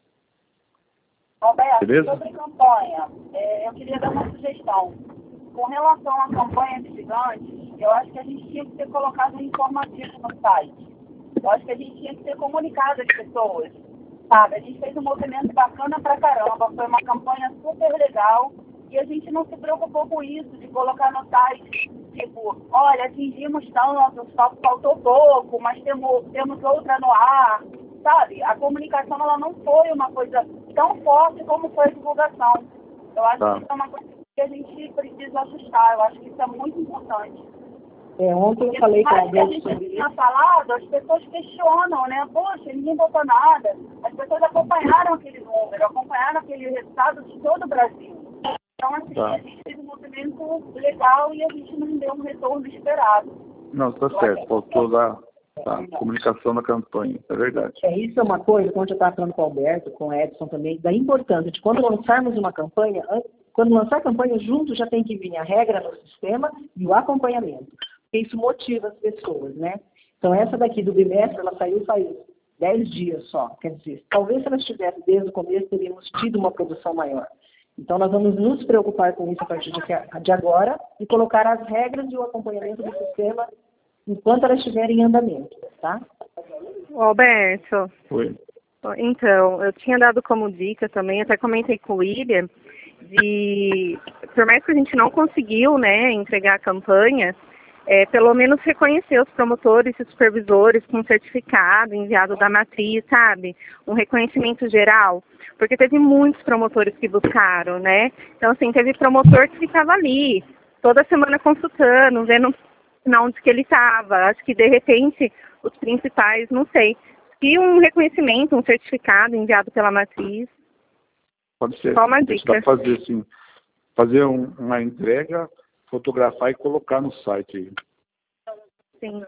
Roberto, Beleza? Sobre campanha, é, eu queria dar uma sugestão. Com relação à campanha de gigantes, eu acho que a gente tinha que ter colocado um informativo no site. Eu acho que a gente tinha que ter comunicado as pessoas, sabe? A gente fez um movimento bacana pra caramba, foi uma campanha super legal e a gente não se preocupou com isso, de colocar no site, tipo, olha, atingimos tanto, só faltou pouco, mas temos, temos outra no ar, sabe? A comunicação, ela não foi uma coisa tão forte como foi a divulgação. Eu acho tá. que isso é uma coisa que a gente precisa ajustar. Eu acho que isso é muito importante. É, ontem eu falei com a gente. A gente tinha falado, as pessoas questionam, né? Poxa, ninguém botou nada. As pessoas acompanharam aquele número, acompanharam aquele resultado de todo o Brasil. Então, assim, tá. a gente fez um movimento legal e a gente não deu um retorno esperado. Não, está certo. Faltou lá a comunicação da campanha, é verdade. É, isso é uma coisa, quando eu estava falando com o Alberto, com o Edson também, da importância de quando lançarmos uma campanha, quando lançar a campanha, junto já tem que vir a regra no sistema e o acompanhamento. Porque isso motiva as pessoas, né? Então, essa daqui do bimestre, ela saiu faz dez dias só. Quer dizer, talvez se ela estivesse desde o começo, teríamos tido uma produção maior. Então, nós vamos nos preocupar com isso a partir de agora e colocar as regras e o acompanhamento do sistema enquanto elas estiverem em andamento, tá? Alberto. Oi. Então, eu tinha dado como dica também, até comentei com o William, de, por mais que a gente não conseguiu, né, entregar a campanha, é, pelo menos reconhecer os promotores e supervisores com certificado enviado da matriz, sabe? Um reconhecimento geral, porque teve muitos promotores que buscaram, né? Então, assim, teve promotor que ficava ali, toda semana consultando, vendo onde que ele estava. Acho que, de repente, os principais, não sei, e um reconhecimento, um certificado enviado pela matriz. Pode ser. Só uma dica. Dá para fazer assim, fazer um, uma entrega, fotografar e colocar no site. Sim.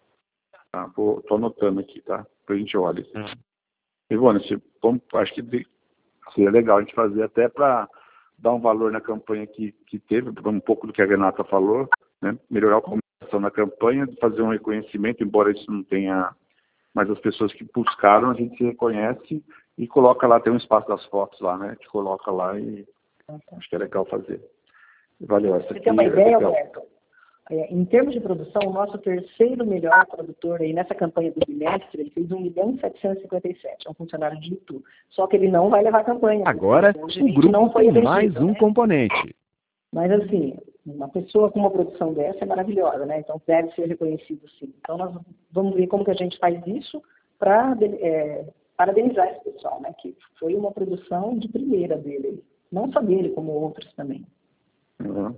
Tá, vou, tô anotando aqui, tá? Pra gente olhar. Hum. Ivone, se, bom, acho que seria legal a gente fazer até para dar um valor na campanha que, que teve, um pouco do que a Renata falou, né? Melhorar a comunicação na campanha, fazer um reconhecimento, embora isso não tenha, mas as pessoas que buscaram, a gente se reconhece e coloca lá, tem um espaço das fotos lá, né? A gente coloca lá e acho que é legal fazer. Valeu, essa aqui. Você tem uma ideia, Alberto? É, em termos de produção, o nosso terceiro melhor produtor aí nessa campanha do bimestre, ele fez um milhão setecentos e cinquenta e sete, é um funcionário de YouTube. Só que ele não vai levar a campanha. Agora, o grupo não foi tem mais um né? componente. Mas assim, uma pessoa com uma produção dessa é maravilhosa, né? Então deve ser reconhecido sim. Então nós vamos ver como que a gente faz isso para é, parabenizar esse pessoal, né? Que foi uma produção de primeira dele. Não só dele, como outros também. Uhum.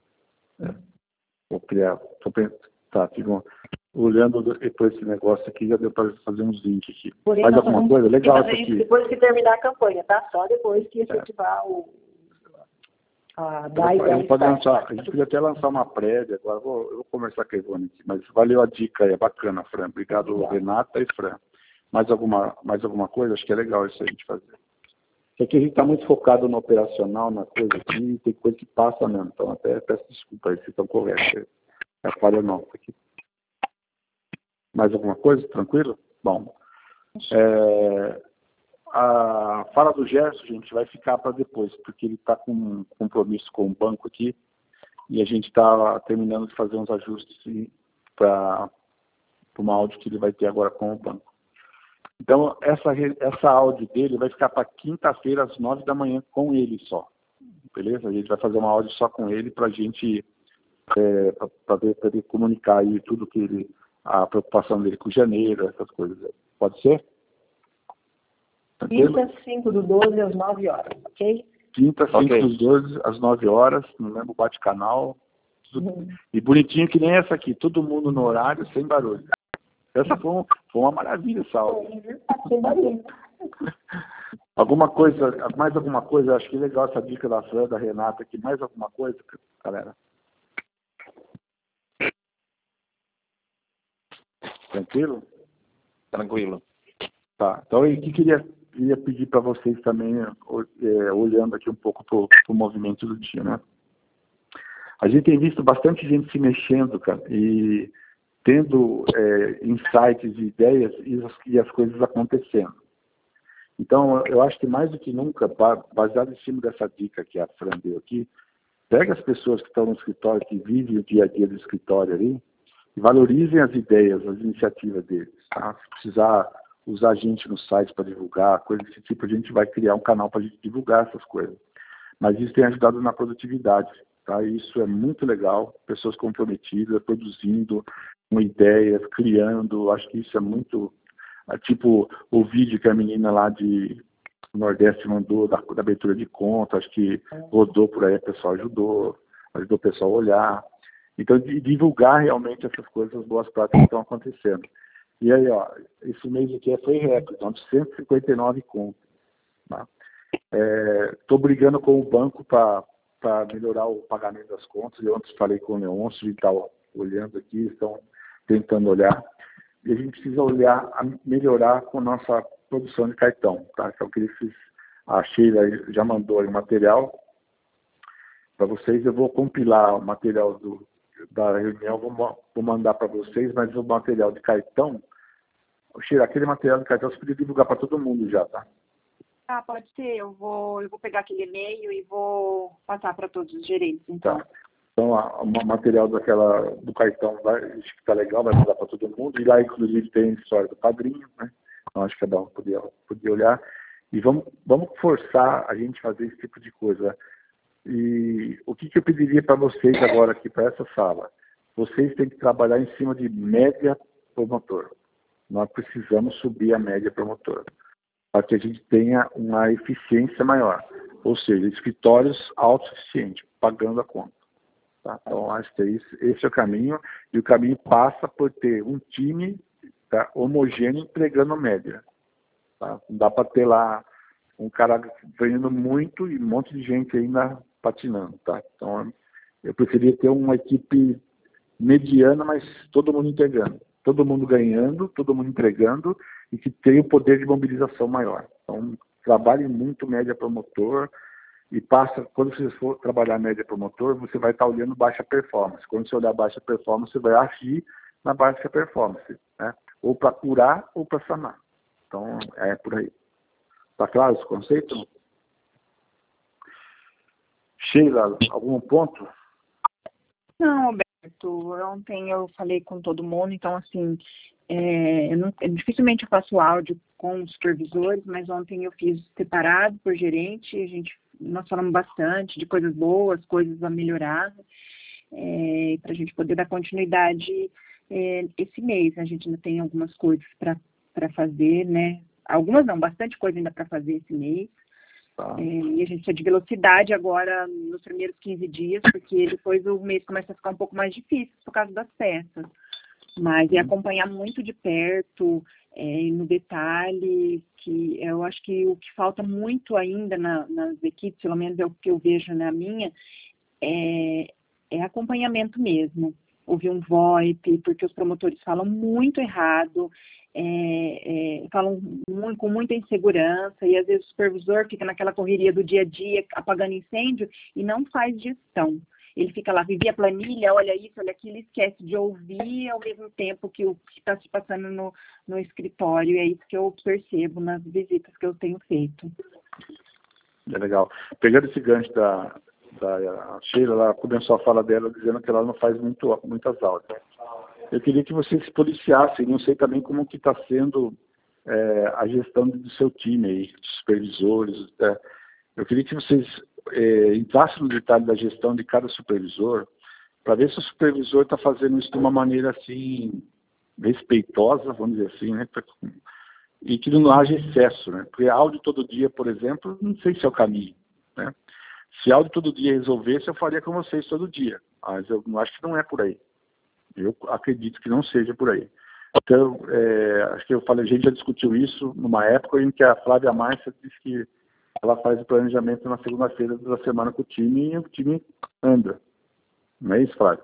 É. Vou criar, tô pensando, tá, fico olhando depois esse negócio aqui, já deu para fazer uns links aqui. Porém, mais alguma coisa? Legal isso aqui. Depois que terminar a campanha, tá? Só depois que efetivar é. o, a D A I... Eu, eu pode lançar, a gente podia até lançar uma prévia, agora eu vou, eu vou conversar com a Ivone aqui, mas valeu a dica aí, é bacana, Fran. Obrigado, Obrigado. Renata e Fran. Mais alguma, mais alguma coisa? Acho que é legal isso aí a gente fazer. Porque aqui a gente está muito focado no operacional, na coisa aqui, tem coisa que passa mesmo. Então até peço desculpa aí, vocês estão corretos. É a falha nossa aqui. Mais alguma coisa? Tranquilo? Bom. É, a fala do Gerson, gente, vai ficar para depois, porque ele está com um compromisso com o banco aqui e a gente está terminando de fazer uns ajustes para uma áudio que ele vai ter agora com o banco. Então, essa, essa áudio dele vai ficar para quinta-feira, às nove da manhã, com ele só. Beleza? A gente vai fazer uma áudio só com ele para a gente é, para poder comunicar aí tudo que ele, a preocupação dele com janeiro, essas coisas aí. Pode ser? Quinta, cinco do doze, às nove horas, ok? Quinta, cinco Okay. do doze, às nove horas, no mesmo bate-canal. Uhum. E bonitinho que nem essa aqui, todo mundo no horário, sem barulho. Essa foi, um, foi uma maravilha, essa aula. Sem barulho. Alguma coisa, mais alguma coisa, acho que legal essa dica da Fran, da Renata aqui, mais alguma coisa, galera? Tranquilo? Tranquilo. Tá, então eu que queria, queria pedir para vocês também, é, olhando aqui um pouco para o movimento do dia, né? A gente tem visto bastante gente se mexendo, cara, e tendo é, insights e ideias e as, e as coisas acontecendo. Então, eu acho que mais do que nunca, baseado em cima dessa dica que a Fran deu aqui, pega as pessoas que estão no escritório, que vivem o dia a dia do escritório ali, e valorizem as ideias, as iniciativas deles. Tá? Se precisar usar a gente no site para divulgar, coisa desse tipo, a gente vai criar um canal para a gente divulgar essas coisas. Mas isso tem ajudado na produtividade. Tá? Isso é muito legal, pessoas comprometidas, produzindo, com ideias, criando, acho que isso é muito, tipo o vídeo que a menina lá de Nordeste mandou, da, da abertura de conta, acho que rodou por aí, o pessoal ajudou, ajudou o pessoal a olhar. Então, de, divulgar realmente essas coisas, as boas práticas que estão acontecendo. E aí, ó, esse mês aqui foi recorde, novecentos e cinquenta e nove contas. Tá? Estou é, brigando com o banco para melhorar o pagamento das contas. Eu ontem falei com o Leôncio, ele está olhando aqui, estão tentando olhar. E a gente precisa olhar, a melhorar com a nossa produção de cartão. Tá? Então, que eles, a Sheila já mandou aí o material para vocês. Eu vou compilar o material do, da reunião, vou, vou mandar para vocês, mas o material de cartão, Sheila, aquele material de cartão você podia divulgar para todo mundo já, tá? Ah, pode ser. Eu vou, eu vou pegar aquele e-mail e vou passar para todos os gerentes, então. Tá. Então, o material daquela, do cartão, vai, acho que está legal, vai mandar para todo mundo. E lá, inclusive, tem a história do padrinho, né? Então, acho que cada um podia, podia olhar. E vamos, vamos forçar a gente a fazer esse tipo de coisa. E o que, que eu pediria para vocês agora aqui, para essa sala? Vocês têm que trabalhar em cima de média promotor. Nós precisamos subir a média promotor, para que a gente tenha uma eficiência maior. Ou seja, escritórios autossuficientes, pagando a conta. Tá? Então, acho que é esse, esse é o caminho, e o caminho passa por ter um time, tá, homogêneo entregando média. Tá? Não dá para ter lá um cara ganhando muito e um monte de gente ainda patinando. Tá? Então, eu preferia ter uma equipe mediana, mas todo mundo entregando. Todo mundo ganhando, todo mundo entregando, e que tenha o poder de mobilização maior. Então, trabalhe muito média promotor, e passa, quando você for trabalhar média promotor, você vai estar olhando baixa performance. Quando você olhar baixa performance, você vai agir na baixa performance, né? Ou para curar ou para sanar. Então, é por aí. Está claro esse conceito? Sheila, algum ponto? Não, Alberto, ontem eu falei com todo mundo, então, assim, é, eu não, dificilmente eu faço áudio com os supervisores, mas ontem eu fiz separado por gerente, a gente, nós falamos bastante de coisas boas, coisas a melhorar, é, para a gente poder dar continuidade é, esse mês. A gente ainda tem algumas coisas para fazer, né? Algumas não, bastante coisa ainda para fazer esse mês. Tá. É, e a gente precisa de velocidade agora nos primeiros quinze dias, porque depois o mês começa a ficar um pouco mais difícil por causa das peças. Mas é acompanhar muito de perto, é, no detalhe, que eu acho que o que falta muito ainda na, nas equipes, pelo menos é o que eu vejo na minha, é, é acompanhamento mesmo. Houve um VoIP, porque os promotores falam muito errado, é, é, falam muito, com muita insegurança, e às vezes o supervisor fica naquela correria do dia a dia, apagando incêndio, e não faz gestão. Ele fica lá, vivia a planilha, olha isso, olha aquilo, esquece de ouvir ao mesmo tempo que o que está se passando no, no escritório. E é isso que eu percebo nas visitas que eu tenho feito. É legal. Pegando esse gancho da, da Sheila, ela começou a fala dela dizendo que ela não faz muito, muitas aulas. Eu queria que vocês se policiassem, não sei também como que está sendo é, a gestão do seu time aí, dos supervisores. É. Eu queria que vocês é, entrassem no detalhe da gestão de cada supervisor, para ver se o supervisor está fazendo isso de uma maneira assim, respeitosa, vamos dizer assim, né? E que não haja excesso, né? Porque áudio todo dia, por exemplo, não sei se é o caminho, né? Se áudio todo dia resolvesse, eu faria com vocês todo dia, mas eu acho que não é por aí. Eu acredito que não seja por aí. Então, é, acho que eu falei, a gente já discutiu isso numa época em que a Flávia Márcia disse que ela faz o planejamento na segunda-feira da semana com o time e o time anda. Não é isso, Flávia?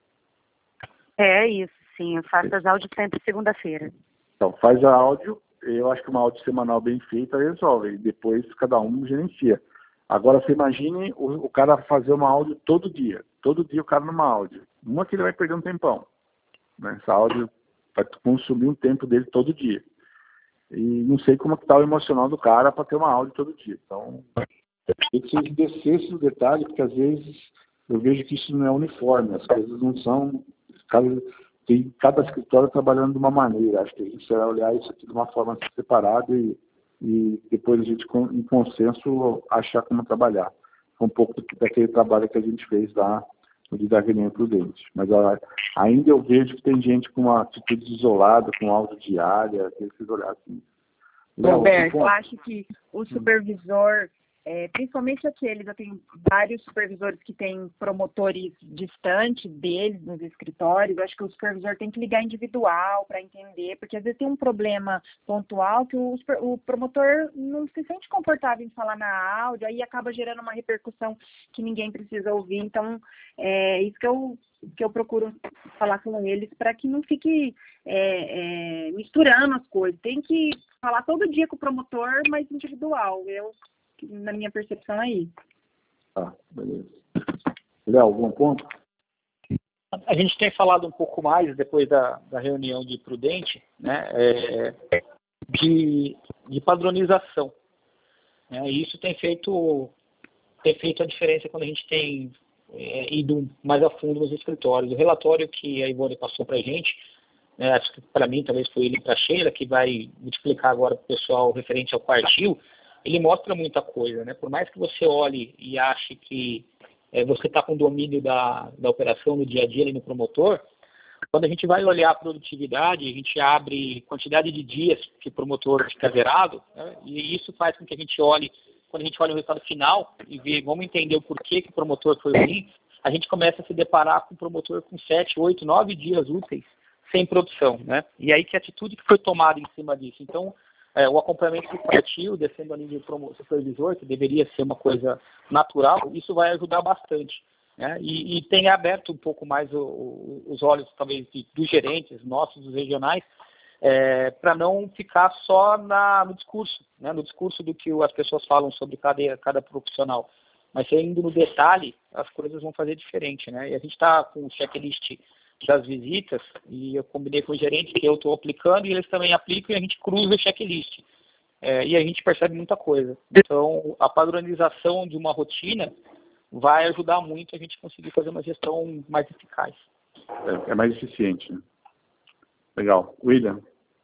É isso, sim. Eu faço as áudios sempre segunda-feira. Então, faz a áudio, eu acho que uma áudio semanal bem feita resolve, e depois cada um gerencia. Agora, você imagine o, o cara fazer uma áudio todo dia. Todo dia o cara numa áudio. Uma que ele vai perder um tempão. Né? Essa áudio vai consumir um tempo dele todo dia. E não sei como está o emocional do cara para ter uma áudio todo dia. Então, eu queria que vocês descessem no detalhe, porque às vezes eu vejo que isso não é uniforme. As coisas não são... Cada, tem cada escritório trabalhando de uma maneira. Acho que a gente vai olhar isso aqui de uma forma separada e e depois a gente, em consenso, achar como trabalhar. Um pouco daquele trabalho que a gente fez lá no dia da reunião prudente. Mas a, ainda eu vejo que tem gente com uma atitude isolada, com áudio diária, tem que olhar assim. Roberto, eu acho que o supervisor, é, principalmente aqueles, eu tenho vários supervisores que têm promotores distantes deles nos escritórios, eu acho que o supervisor tem que ligar individual para entender, porque às vezes tem um problema pontual que o, o promotor não se sente confortável em falar na áudio, aí acaba gerando uma repercussão que ninguém precisa ouvir. Então, é isso que eu, que eu procuro falar com eles, para que não fique é, é, misturando as coisas. Tem que falar todo dia com o promotor, mas individual. Eu na minha percepção é isso. Tá, beleza. Léo, algum ponto? A gente tem falado um pouco mais, depois da, da reunião de Prudente, né, é, de, de padronização. Né, e isso tem feito, tem feito a diferença quando a gente tem é, ido mais a fundo nos escritórios. O relatório que a Ivone passou para a gente, né, acho que para mim talvez foi ele para a Sheila, que vai multiplicar agora para o pessoal referente ao quartil, ele mostra muita coisa, né? Por mais que você olhe e ache que é, você está com domínio da, da operação no dia a dia ali no promotor, quando a gente vai olhar a produtividade, a gente abre quantidade de dias que o promotor fica zerado, né? E isso faz com que a gente olhe, quando a gente olha o resultado final e vê, vamos entender o porquê que o promotor foi ruim, a gente começa a se deparar com o promotor com sete, oito, nove dias úteis sem produção, né? E aí que atitude que foi tomada em cima disso? Então, É, o acompanhamento do quartil, descendo a nível supervisor, que deveria ser uma coisa natural, isso vai ajudar bastante. Né? E, e tem aberto um pouco mais o, o, os olhos, talvez, de, dos gerentes, nossos, dos regionais, é, para não ficar só na, no discurso, né? No discurso do que as pessoas falam sobre cada, cada profissional. Mas indo no detalhe, as coisas vão fazer diferente. Né? E a gente está com o checklist das visitas, e eu combinei com o gerente que eu estou aplicando e eles também aplicam, e a gente cruza o checklist. É, e a gente percebe muita coisa. Então, a padronização de uma rotina vai ajudar muito a gente conseguir fazer uma gestão mais eficaz. É, é mais eficiente, né? Legal. William?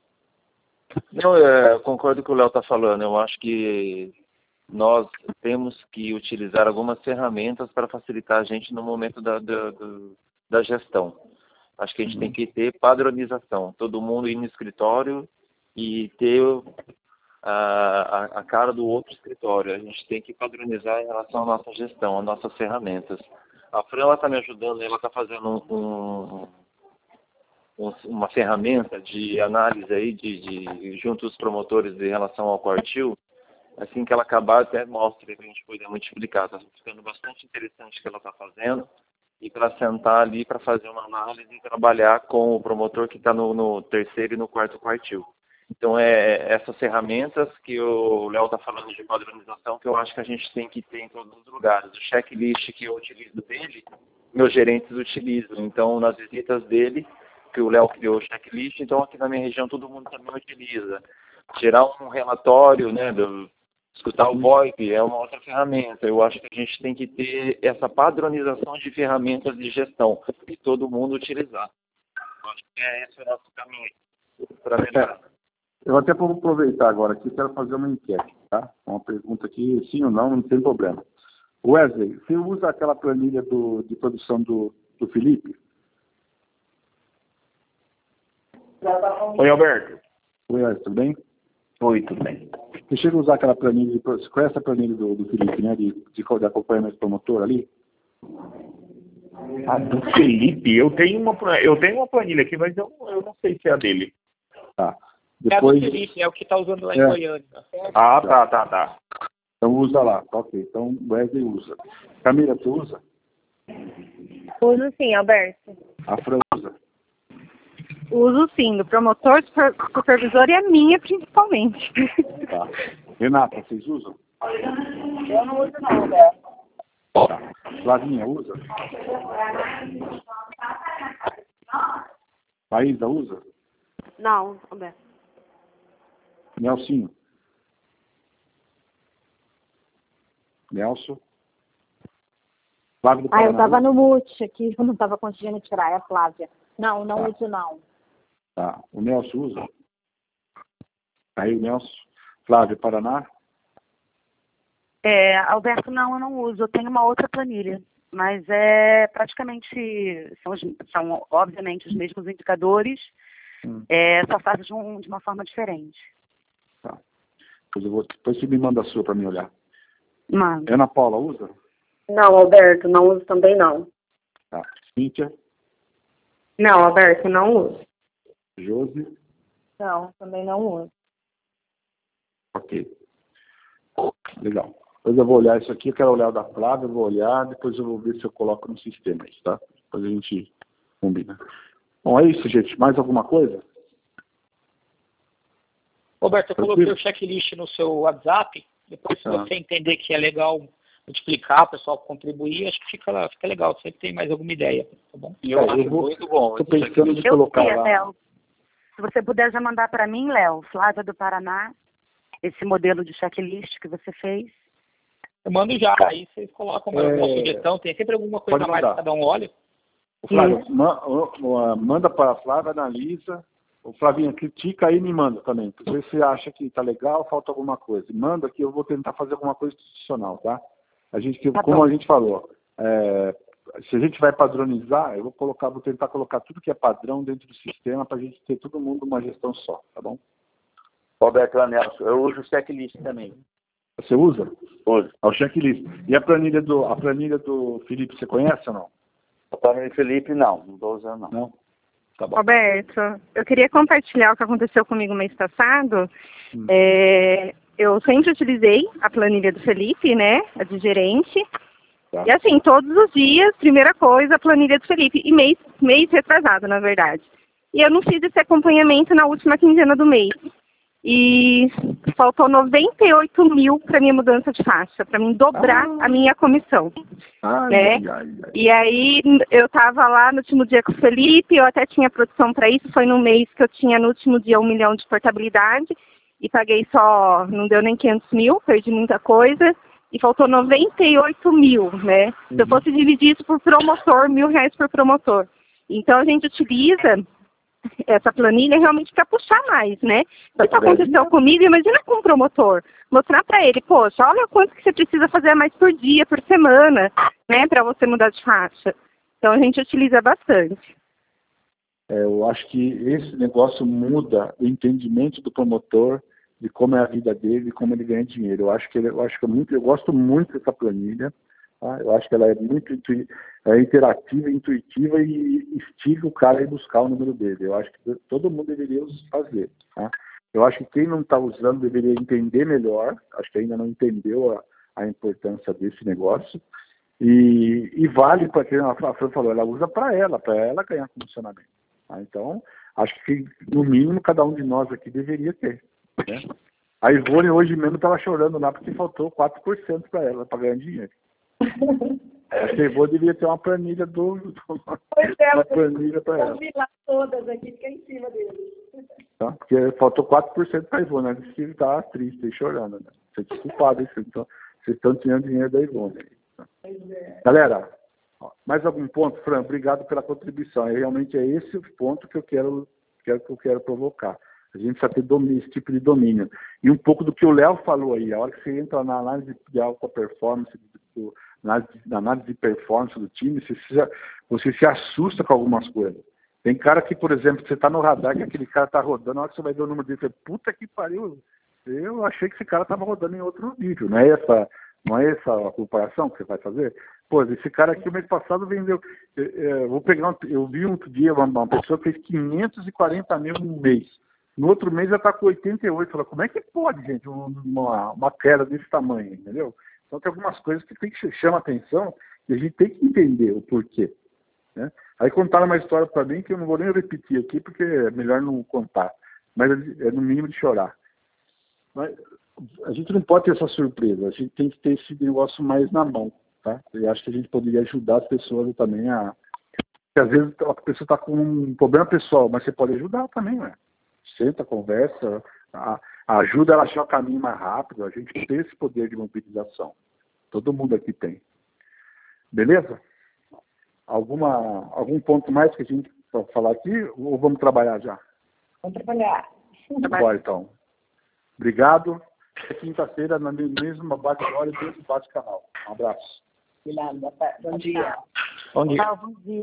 Não, eu concordo com o que o Léo está falando. Eu acho que nós temos que utilizar algumas ferramentas para facilitar a gente no momento da, da, da gestão. Acho que a gente tem que ter padronização. Todo mundo ir no escritório e ter a, a, a cara do outro escritório. A gente tem que padronizar em relação à nossa gestão, às nossas ferramentas. A Fran está me ajudando, ela está fazendo um, um, uma ferramenta de análise aí de, de junto aos promotores em relação ao quartil. Assim que ela acabar, até mostra para a gente poder multiplicar. Está ficando bastante interessante o que ela está fazendo. E para sentar ali para fazer uma análise e trabalhar com o promotor que está no, no terceiro e no quarto quartil. Então, é essas ferramentas que o Léo está falando de padronização que eu acho que a gente tem que ter em todos os lugares. O checklist que eu utilizo dele, meus gerentes utilizam. Então, nas visitas dele, que o Léo criou o checklist, então aqui na minha região todo mundo também utiliza. Gerar um relatório, né, do, escutar o V O I P é uma outra ferramenta. Eu acho que a gente tem que ter essa padronização de ferramentas de gestão e todo mundo utilizar. Eu acho que é esse o nosso caminho para melhorar. Eu até vou aproveitar agora aqui, quero fazer uma enquete, tá? Uma pergunta aqui, sim ou não, não tem problema. Wesley, você usa aquela planilha do, de produção do, do Felipe? Oi, Alberto. Oi, Wesley, tudo bem? Oi, tudo bem. Você chega a usar aquela planilha, de, você conhece a planilha do, do Felipe, né? De, de, de acompanhamento promotor ali? A do Felipe, eu tenho uma, eu tenho uma planilha aqui, mas eu, eu não sei se é a dele. Tá. Depois... É a do Felipe, é o que está usando lá em é. Goiânia. Ah, tá, tá, tá. Então usa lá, tá ok. Então o Wesley usa. Camila, você usa? Uso sim, Alberto. A Fran usa? Uso sim, do promotor, super, supervisor e a minha principalmente. Tá. Renata, vocês usam? Eu não uso não, Alberto. Tá. Flavinha, usa? Maísa, usa? Não, Alberto. Nelsinho? Nelson? Flávio do Ah, eu Paraná, estava usa? no mute aqui, eu não estava conseguindo tirar, é a Flávia. Não, não Tá. uso não. Tá. O Nelson usa? Aí o Nelson. Flávio, Paraná? É, Alberto, não, eu não uso. Eu tenho uma outra planilha, mas é praticamente, são, os, são obviamente os mesmos indicadores, hum. é, só faz de, um, de uma forma diferente. Tá. Depois, eu vou, depois você me manda a sua para mim olhar. Mano. Ana Paula, usa? Não, Alberto, não uso também não. Tá. Cíntia? Não, Alberto, não uso. Josi? Não, também não uso. Ok. Legal. Depois eu vou olhar isso aqui, eu quero olhar o da Flávia, eu vou olhar, depois eu vou ver se eu coloco no sistema aí, tá? Depois a gente combina. Bom, é isso, gente. Mais alguma coisa? Roberto, eu coloquei o checklist no seu WhatsApp, depois se ah. você entender que é legal multiplicar, o pessoal contribuir, acho que fica, fica legal, você tem mais alguma ideia, tá bom? Eu é, acho vou, muito bom. Estou pensando de eu colocar sei, lá. Léo. Se você puder já mandar para mim, Léo, Flávia do Paraná, esse modelo de checklist que você fez. Eu mando já, aí vocês colocam é... uma sugestão, tem sempre alguma coisa a mais que cada um olha. O Flávio, ma manda para a Flávia, analisa. O Flavinho, critica aí e me manda também. Se você acha que está legal, falta alguma coisa. Manda que eu vou tentar fazer alguma coisa institucional, tá? A gente, tá como bom. a gente falou, é, se a gente vai padronizar, eu vou colocar, vou tentar colocar tudo que é padrão dentro do sistema para a gente ter todo mundo uma gestão só, tá bom? Roberto Anelson, eu uso o checklist também. Você usa? Uso. É o checklist. E a planilha do, a planilha do Felipe, você conhece ou não? A planilha do Felipe, não. Não estou usando, não. Não? Tá bom. Roberto, eu queria compartilhar o que aconteceu comigo mês passado. Hum. É, eu sempre utilizei a planilha do Felipe, né? A de gerente. Tá. E assim, todos os dias, primeira coisa, a planilha do Felipe. E mês, mês retrasado, na verdade. E eu não fiz esse acompanhamento na última quinzena do mês. E faltou noventa e oito mil para minha mudança de faixa, para mim dobrar ah. a minha comissão. Ai, né? ai, ai, ai. E aí eu estava lá no último dia com o Felipe, eu até tinha produção para isso, foi no mês que eu tinha no último dia um milhão de portabilidade e paguei só, não deu nem quinhentos mil, perdi muita coisa e faltou noventa e oito mil, né? Uhum. Se eu fosse dividir isso por promotor, mil reais por promotor. Então a gente utiliza essa planilha realmente para puxar mais, né? Isso aconteceu comigo, imagina com o promotor. Mostrar para ele, poxa, olha quanto que você precisa fazer mais por dia, por semana, né? Para você mudar de faixa. Então a gente utiliza bastante. É, eu acho que esse negócio muda o entendimento do promotor de como é a vida dele, de como ele ganha dinheiro. Eu acho que ele, eu acho que é muito, eu gosto muito dessa planilha. Tá? Eu acho que ela é muito intui é interativa, intuitiva e instiga o cara a ir buscar o número dele. Eu acho que todo mundo deveria fazer. Tá? Eu acho que quem não está usando deveria entender melhor, acho que ainda não entendeu a, a importância desse negócio. E, e vale para quem a Fran falou, ela usa para ela, para ela ganhar comissionamento. Tá? Então, acho que no mínimo cada um de nós aqui deveria ter. Né? A Ivone hoje mesmo estava chorando lá porque faltou quatro por cento para ela, para ganhar dinheiro. Acho que a Ivone devia ter uma planilha do, do Pois é, uma planilha para ela. Eu vi lá todas aqui, fiquei em cima deles. Tá? Porque faltou quatro por cento para a Ivone, ela disse que está triste e chorando. Né? Você é desculpado, então, vocês estão tirando dinheiro da Ivone. Tá? É. Galera, mais algum ponto, Fran? Obrigado pela contribuição. É, realmente é esse o ponto que eu quero, quero, que eu quero provocar. A gente precisa ter domínio, esse tipo de domínio. E um pouco do que o Léo falou aí, a hora que você entra na análise de alta performance, do, na, na análise de performance do time, você se, você se assusta com algumas coisas. Tem cara que, por exemplo, você está no radar, que aquele cara está rodando, na hora que você vai ver o número dele, você fala, puta que pariu, eu achei que esse cara estava rodando em outro nível. Não é essa, não é essa a comparação que você vai fazer? Pô, esse cara aqui, o mês passado, vendeu... Eu, eu, vou pegar um, eu vi um dia uma, uma pessoa que fez quinhentos e quarenta mil no mês. No outro mês já está com oitenta e oito. Fala, como é que pode, gente, uma, uma queda desse tamanho, entendeu? Então tem algumas coisas que tem que chamar atenção e a gente tem que entender o porquê. Né? Aí contaram uma história para mim que eu não vou nem repetir aqui porque é melhor não contar, mas é no mínimo de chorar. Mas a gente não pode ter essa surpresa, a gente tem que ter esse negócio mais na mão. Tá? Eu acho que a gente poderia ajudar as pessoas também a... Porque às vezes a pessoa está com um problema pessoal, mas você pode ajudar também, né? Senta, conversa, a, ajuda ela a achar o caminho mais rápido. A gente tem esse poder de mobilização. Todo mundo aqui tem. Beleza? Alguma, algum ponto mais que a gente pode falar aqui? Ou vamos trabalhar já? Vamos trabalhar. Bora, então. Obrigado. Quinta-feira, na mesma bate-hora e mesmo bate-canal. Um abraço. Bom dia. Bom dia. Bom dia.